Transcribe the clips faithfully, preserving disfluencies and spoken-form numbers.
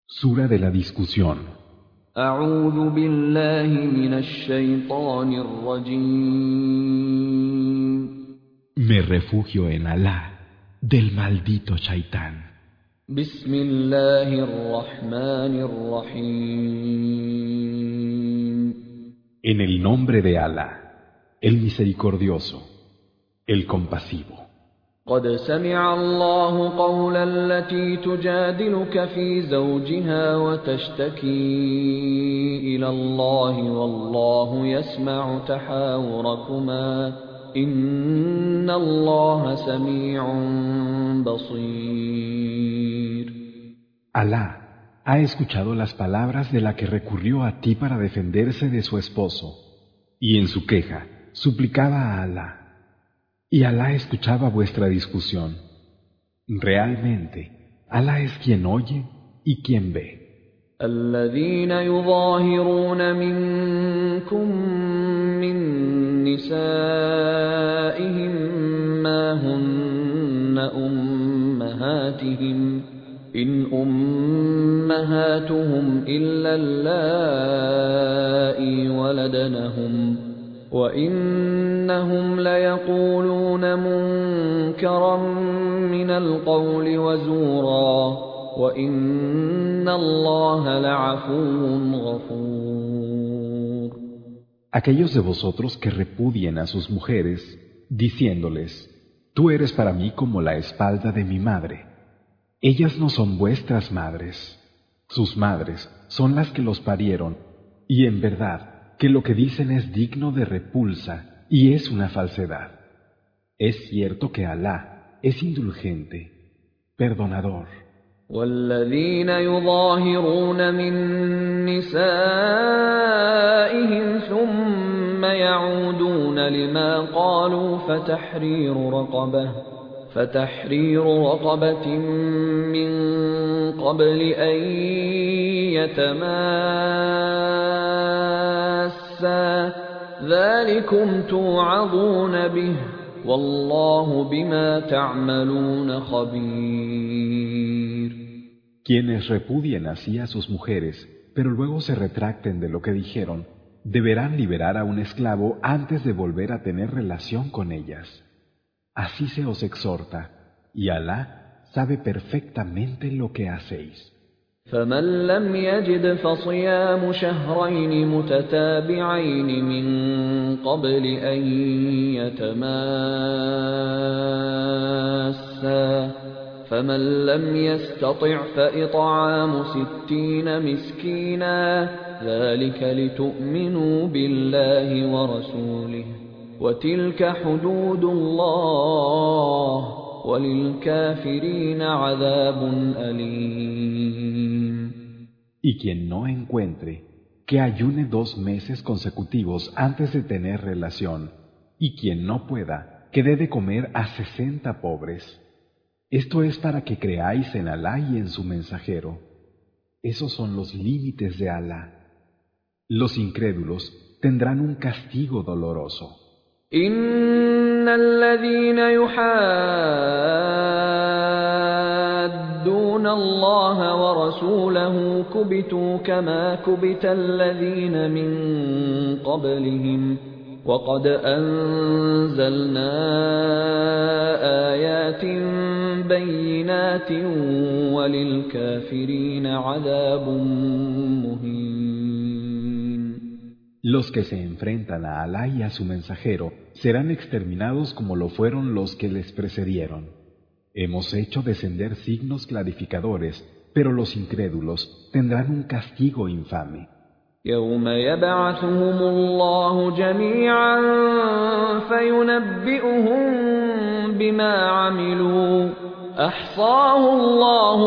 Sura de la discusión. أعوذ بالله من الشيطان الرجيم. Me refugio en Alá del maldito Shaitán. بسم الله الرحمن الرحيم. En el nombre de Alá, el misericordioso, el compasivo. قد سمع الله قول التي تجادلك في زوجها وتشتكي إلى الله والله يسمع تحاوركما إن الله سميع بصير. Alá ha escuchado las palabras de la que recurrió a ti para defenderse de su esposo, y en su queja suplicaba a Alá. Y Alá escuchaba vuestra discusión. Realmente, Alá es quien oye y quien ve. الذين يظاهرون منكم من نسائهم ما هن أمهاتهم إن أمهاتهم إلا اللائي ولدنهم وإنهم ليقولون منكرا من القول وزورا وإن الله لعفو غفور. Aquellos de vosotros que repudien a sus mujeres, diciéndoles, tú eres para mí como la espalda de mi madre. Ellas no son vuestras madres, sus madres son las que los parieron, y en verdad que lo que dicen es digno de repulsa y es una falsedad. Es cierto que Alá es indulgente, perdonador. والذين يظاهرون من نسائهم ثم يعودون لما قالوا فتحرير رقبة فتحرير رقبة من قبل أن يتماسا ذلكم توعظون به والله بما تعملون خبير. Quienes repudien así a sus mujeres, pero luego se retracten de lo que dijeron, deberán liberar a un esclavo antes de volver a tener relación con ellas. Así se os exhorta, y Alá sabe perfectamente lo que hacéis. فمن لم يجد فصيام شهرين متتابعين من قبل أن يتماسا فمن لم يستطع فإطعام ستين مسكينا ذلك لتؤمنوا بالله ورسوله وتلك حدود الله وللكافرين عذاب أليم. Y quien no encuentre, que ayune dos meses consecutivos antes de tener relación, y quien no pueda, que dé de comer a sesenta pobres. Esto es para que creáis en Alá y en su mensajero. Esos son los límites de Alá. Los incrédulos tendrán un castigo doloroso. إن الذين يحادون الله ورسوله كبتوا كما كبت الذين من قبلهم وقد أنزلنا آيات بينات وللكافرين عذاب مهين. Los que se enfrentan a Alá y a su mensajero serán exterminados como lo fueron los que les precedieron. Hemos hecho descender signos clarificadores, pero los incrédulos tendrán un castigo infame. يوم يبعثهم الله جميعا فينبئهم بما عملوا أحصاه الله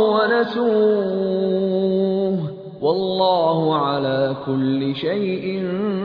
ونسوه والله على كل شيء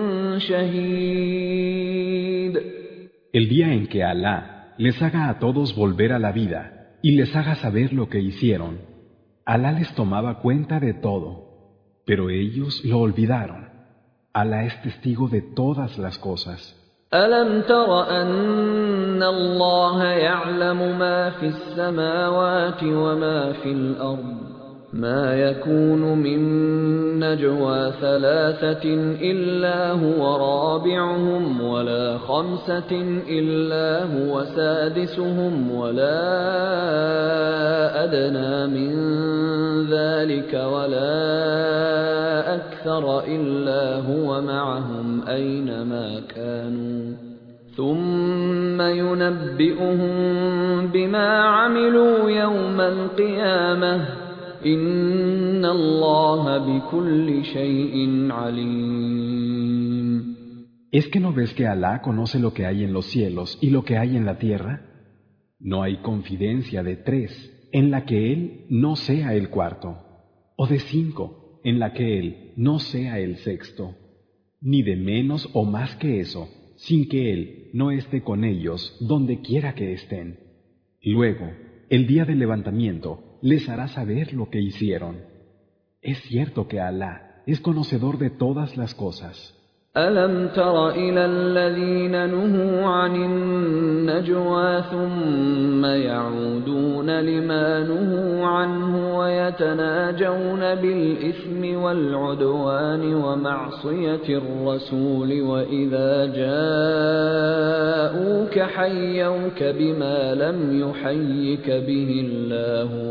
شهيد. El día en que Alá les haga a todos volver a la vida y les haga saber lo que hicieron, Alá les tomaba cuenta de todo, pero ellos lo olvidaron. Alá es testigo de todas las cosas. ألم تر أن الله يعلم ما في السماوات وما في الأرض ما يكون من نجوى ثلاثة إلا هو رابعهم ولا خمسة إلا هو سادسهم ولا أدنى من ذلك ولا أكثر إلا هو معهم أينما كانوا ثم ينبئهم بما عملوا يوم القيامة إن الله بكل شيء عليم. ¿Es que no ves que Alá conoce lo que hay en los cielos y lo que hay en la tierra? No hay confidencia de tres en la que Él no sea el cuarto, o de cinco en la que Él no sea el sexto, ni de menos o más que eso, sin que Él no esté con ellos donde quiera que estén. Luego, el día del levantamiento, les hará saber lo que hicieron. Es cierto que Alá es conocedor de todas las cosas. ألم تر إلى الذين نهوا عن النجوى ثم يعودون لما نهوا عنه ويتناجون بالإثم والعدوان ومعصية الرسول وإذا جاءوك حيوك بما لم يحيك به الله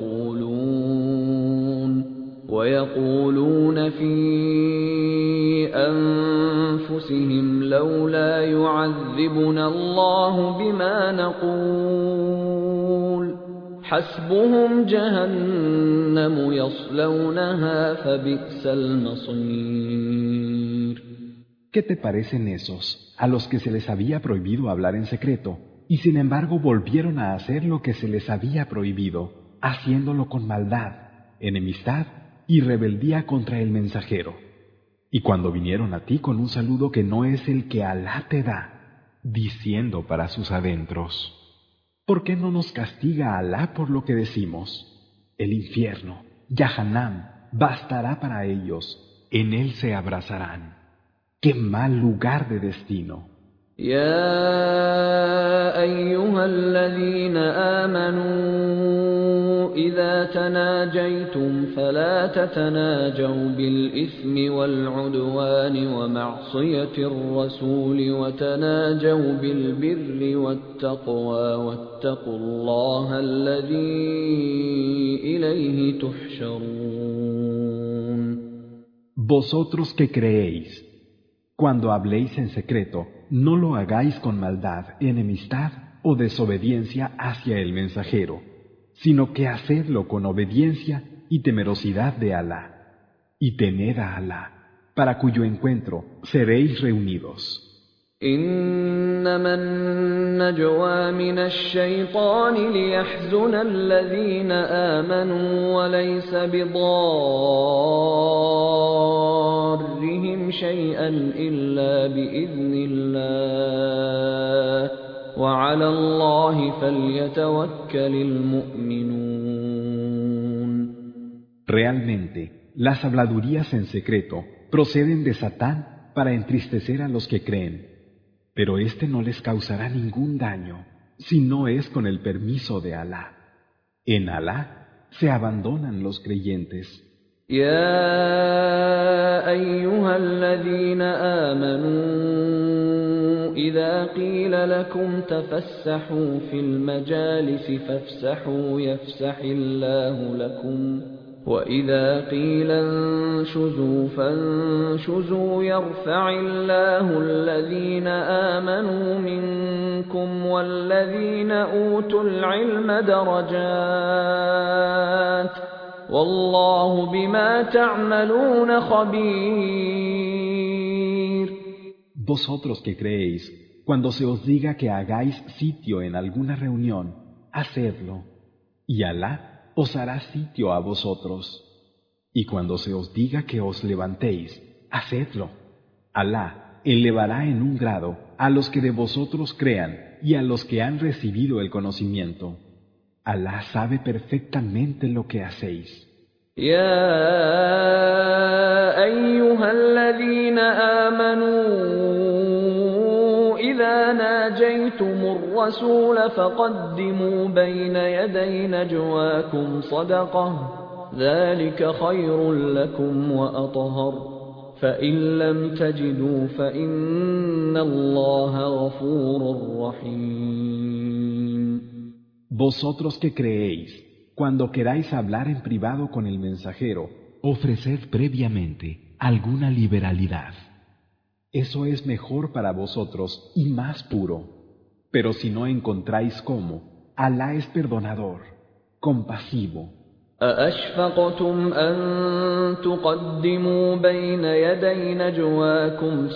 ويقولون ويقولون في أنفسهم لولا يعذبنا الله بما نقول حسبهم جهنم يصلونها فبئس المصير. ¿Qué te parecen esos, a los que se les había prohibido hablar en secreto, y sin embargo volvieron a hacer lo que se les había prohibido, haciéndolo con maldad, enemistad y rebeldía contra el mensajero? Y cuando vinieron a ti con un saludo que no es el que Alá te da, diciendo para sus adentros: ¿por qué no nos castiga Alá por lo que decimos? El infierno, Yahannam, bastará para ellos, en él se abrazarán. ¡Qué mal lugar de destino! يا أيها الذين آمنوا إذا تناجيتم فلا تتناجوا بالإثم والعدوان ومعصية الرسول وتناجوا بالبر والتقوى واتقوا الله الذي إليه تحشرون. Vosotros que creéis, cuando habléis en secreto, no lo hagáis con maldad, enemistad o desobediencia hacia el mensajero, sino que hacedlo con obediencia y temerosidad de Alá, y tened a Alá, para cuyo encuentro seréis reunidos. إنما النجوى من الشيطان ليحزن الذين آمنوا وليس بضارهم شيئا إلا بإذن الله وعلى الله فليتوكل المؤمنون. Realmente, las habladurías en secreto proceden de Satán para entristecer a los que creen. Pero éste no les causará ningún daño, si no es con el permiso de Alá. En Alá se abandonan los creyentes. يا أيها الذين آمنوا إذا قيل لكم تفسحوا في المجالس فافسحوا يفسح الله لكم وإذا قيل انشزوا فانشزوا يرفع الله الذين آمنوا منكم والذين أوتوا العلم درجات والله بما تعملون خبير. Vosotros que creéis, cuando se os diga que hagáis sitio en alguna reunión, hacedlo, y Alá os hará sitio a vosotros. Y cuando se os diga que os levantéis, hacedlo. Alá elevará en un grado a los que de vosotros crean y a los que han recibido el conocimiento. Alá sabe perfectamente lo que hacéis. يا أيها الذين آمنوا إذا ناجيتم الرسول فقدموا بين يدي نجواكم صدقة ذلك خير لكم وأطهر فإن لم تجدوا فإن الله غفور رحيم. Vosotros que creéis, cuando queráis hablar en privado con el mensajero, ofreced previamente alguna liberalidad. Eso es mejor para vosotros y más puro. Pero si no encontráis cómo, Alá es perdonador, compasivo. أأشفقتم أن تقدموا بين يدي نجواكم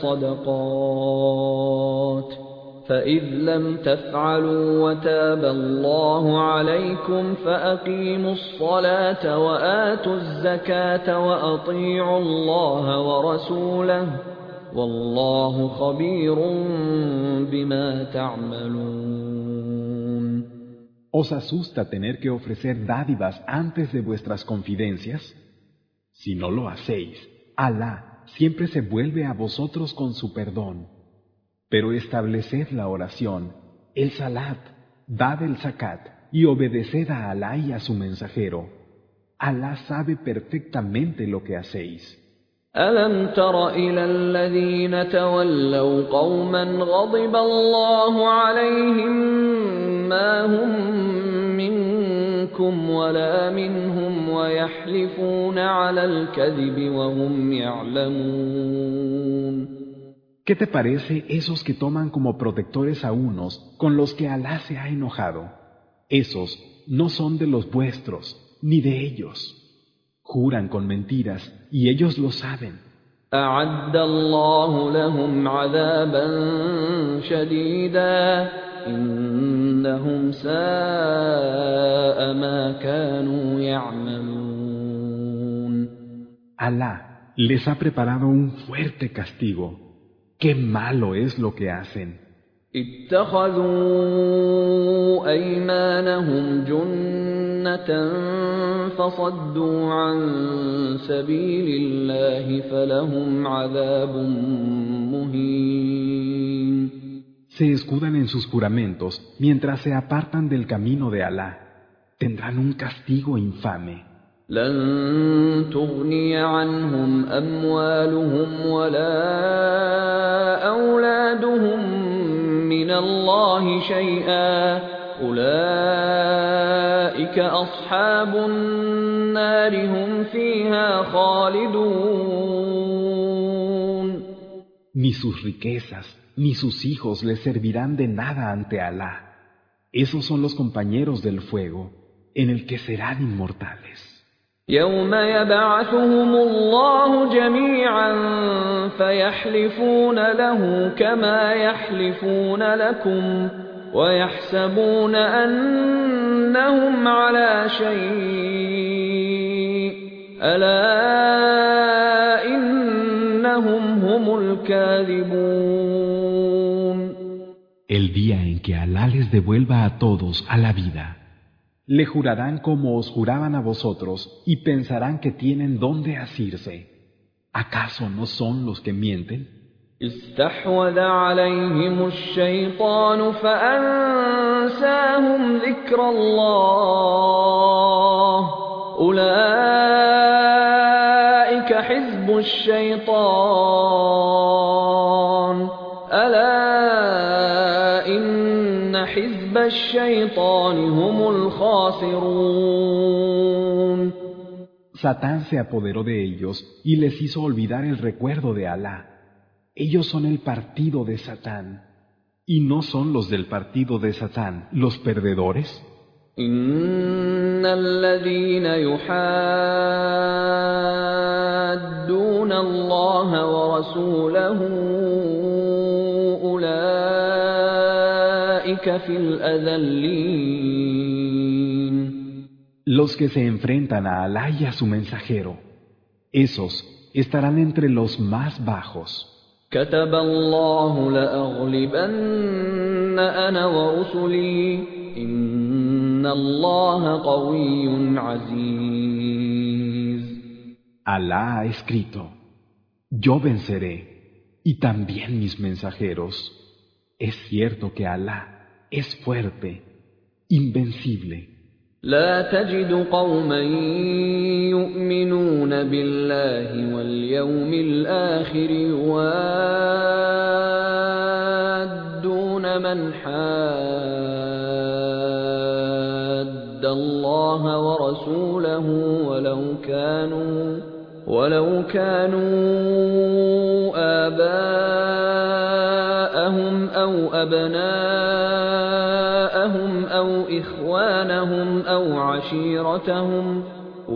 صدقات فإذ لم تفعلوا وتاب الله عليكم فأقيموا الصلاة وآتوا الزكاة وأطيعوا الله ورسوله والله خبير بما تعملون. ¿Os asusta tener que ofrecer dádivas antes de vuestras confidencias? Si no lo hacéis, Alá siempre se vuelve a vosotros con su perdón. Pero estableced la oración, el salat, dad el zakat y obedeced a Alá y a su mensajero. Alá sabe perfectamente lo que hacéis. ألم تر إلى الذين تولوا قوما غضب الله عليهم ما هم منكم ولا منهم ويحلفون على الكذب وهم يعلمون. ¿Qué te parece esos que toman como protectores a unos con los que Alá se ha enojado? Esos no son de los vuestros, ni de ellos. Juran con mentiras y ellos lo saben. أعد الله لهم عذابا شديدا إنهم ساء ما كانوا يعملون. Alá les ha preparado un fuerte castigo. ¡Qué malo es lo que hacen! اتخذوا أيمانهم جنة فصدوا عن سبيل الله فلهم عذاب مهين. Se escudan en sus juramentos mientras se apartan del camino de Alá. Tendrán un castigo infame. لن تغني عنهم أموالهم ولا أولادهم من الله شيئا أولئك أصحاب النار هم فيها خالدون. Ni sus riquezas ni sus hijos les servirán de nada ante Alá. Esos son los compañeros del fuego, en el que serán inmortales. يوم يبعثهم الله جميعا فيحلفون له كما يحلفون لكم ويحسبون أنهم على شيء ألا إنهم هم الكاذبون. El día en que Alá les devuelva a todos a la vida, le jurarán como os juraban a vosotros y pensarán que tienen dónde asirse. ¿Acaso no son los que mienten? استحوذ عليهم الشيطان فأنساهم ذكر الله أولئك حزب الشيطان ألا إن حزب الشيطان هم الخاسرون. Satán se apoderó de ellos y les hizo olvidar el recuerdo de Alá. Ellos son el partido de Satán. ¿Y no son los del partido de Satán los perdedores? إن الذين يحادون الله ورسوله أولئك في الأذلين. Los que se enfrentan a Alá y a su mensajero, esos estarán entre los más bajos. كتب الله لأغلبن أنا ورسلي إن الله قوي عزيز. Alá ha escrito: yo venceré, y también mis mensajeros. Es cierto que Alá es fuerte, invencible, لا تجد قوما يؤمنون بالله واليوم الآخر يوادون من حاد الله ورسوله ولو كانوا ولو كانوا آباءهم أو أبناءهم أو إخوانهم أو عشيرتهم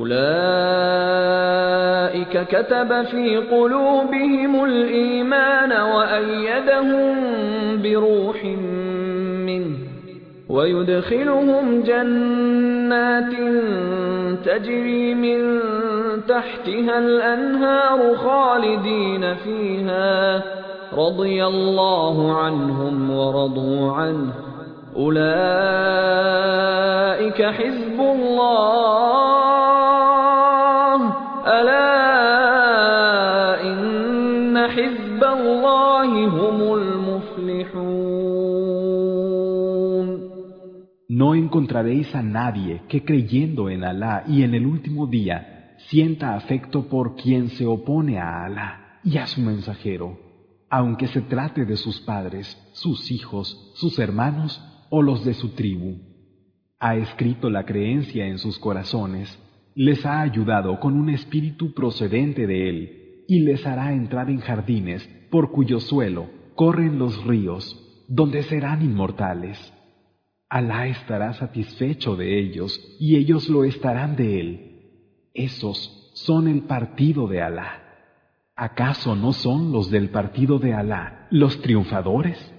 أولئك كتب في قلوبهم الإيمان وأيدهم بروح منه ويدخلهم جنات تجري من تحتها الأنهار خالدين فيها رضي الله عنهم ورضوا عنه أولئك حزب الله ألا إن حزب الله هم المفلحون. No encontraréis a nadie que creyendo en Alá y en el último día sienta afecto por quien se opone a Alá y a su mensajero, aunque se trate de sus padres, sus hijos, sus hermanos o los de su tribu. Ha escrito la creencia en sus corazones, les ha ayudado con un espíritu procedente de él y les hará entrar en jardines por cuyo suelo corren los ríos, donde serán inmortales. Alá estará satisfecho de ellos y ellos lo estarán de él. Esos son el partido de Alá. ¿Acaso no son los del partido de Alá los triunfadores?